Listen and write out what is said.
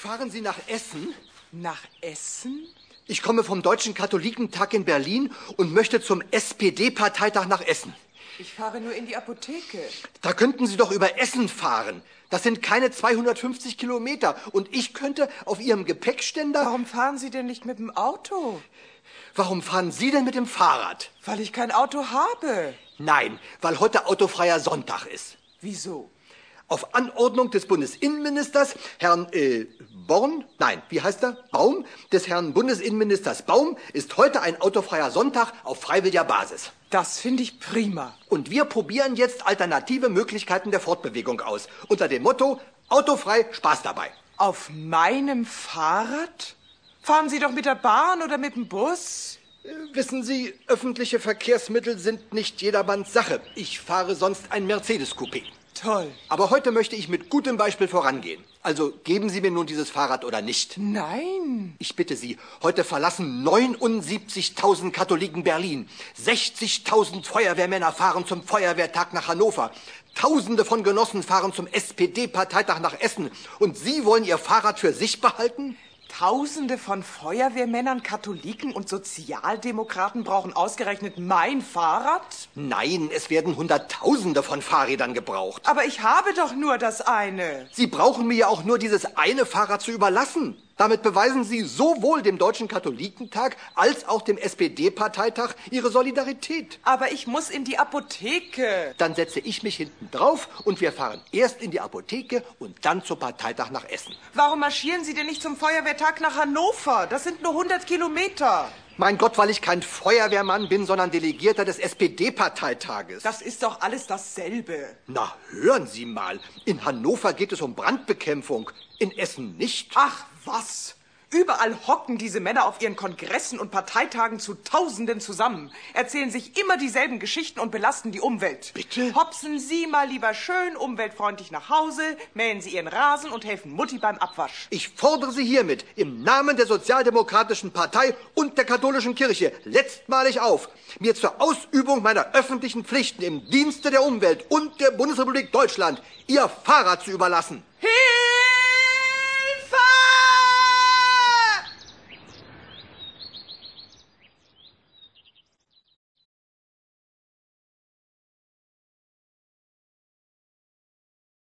Fahren Sie nach Essen? Nach Essen? Ich komme vom Deutschen Katholikentag in Berlin und möchte zum SPD-Parteitag nach Essen. Ich fahre nur in die Apotheke. Da könnten Sie doch über Essen fahren. Das sind keine 250 Kilometer. Und ich könnte auf Ihrem Gepäckständer... Warum fahren Sie denn nicht mit dem Auto? Warum fahren Sie denn mit dem Fahrrad? Weil ich kein Auto habe. Nein, weil heute autofreier Sonntag ist. Wieso? Auf Anordnung des Bundesinnenministers, Herrn Baum, des Herrn Bundesinnenministers Baum, ist heute ein autofreier Sonntag auf freiwilliger Basis. Das finde ich prima. Und wir probieren jetzt alternative Möglichkeiten der Fortbewegung aus. Unter dem Motto, autofrei, Spaß dabei. Auf meinem Fahrrad? Fahren Sie doch mit der Bahn oder mit dem Bus? Wissen Sie, öffentliche Verkehrsmittel sind nicht jedermanns Sache. Ich fahre sonst ein Mercedes-Coupé. Toll. Aber heute möchte ich mit gutem Beispiel vorangehen. Also geben Sie mir nun dieses Fahrrad oder nicht? Nein. Ich bitte Sie, heute verlassen 79.000 Katholiken Berlin. 60.000 Feuerwehrmänner fahren zum Feuerwehrtag nach Hannover. Tausende von Genossen fahren zum SPD-Parteitag nach Essen. Und Sie wollen Ihr Fahrrad für sich behalten? Tausende von Feuerwehrmännern, Katholiken und Sozialdemokraten brauchen ausgerechnet mein Fahrrad? Nein, es werden Hunderttausende von Fahrrädern gebraucht. Aber ich habe doch nur das eine. Sie brauchen mir ja auch nur dieses eine Fahrrad zu überlassen. Damit beweisen Sie sowohl dem Deutschen Katholikentag als auch dem SPD-Parteitag Ihre Solidarität. Aber ich muss in die Apotheke. Dann setze ich mich hinten drauf und wir fahren erst in die Apotheke und dann zum Parteitag nach Essen. Warum marschieren Sie denn nicht zum Feuerwehrtag nach Hannover? Das sind nur 100 Kilometer. Mein Gott, weil ich kein Feuerwehrmann bin, sondern Delegierter des SPD-Parteitages. Das ist doch alles dasselbe. Na, hören Sie mal. In Hannover geht es um Brandbekämpfung. In Essen nicht. Ach, was? Überall hocken diese Männer auf ihren Kongressen und Parteitagen zu Tausenden zusammen, erzählen sich immer dieselben Geschichten und belasten die Umwelt. Bitte? Hopsen Sie mal lieber schön umweltfreundlich nach Hause, mähen Sie Ihren Rasen und helfen Mutti beim Abwasch. Ich fordere Sie hiermit im Namen der Sozialdemokratischen Partei und der katholischen Kirche letztmalig auf, mir zur Ausübung meiner öffentlichen Pflichten im Dienste der Umwelt und der Bundesrepublik Deutschland Ihr Fahrrad zu überlassen. Hilfe!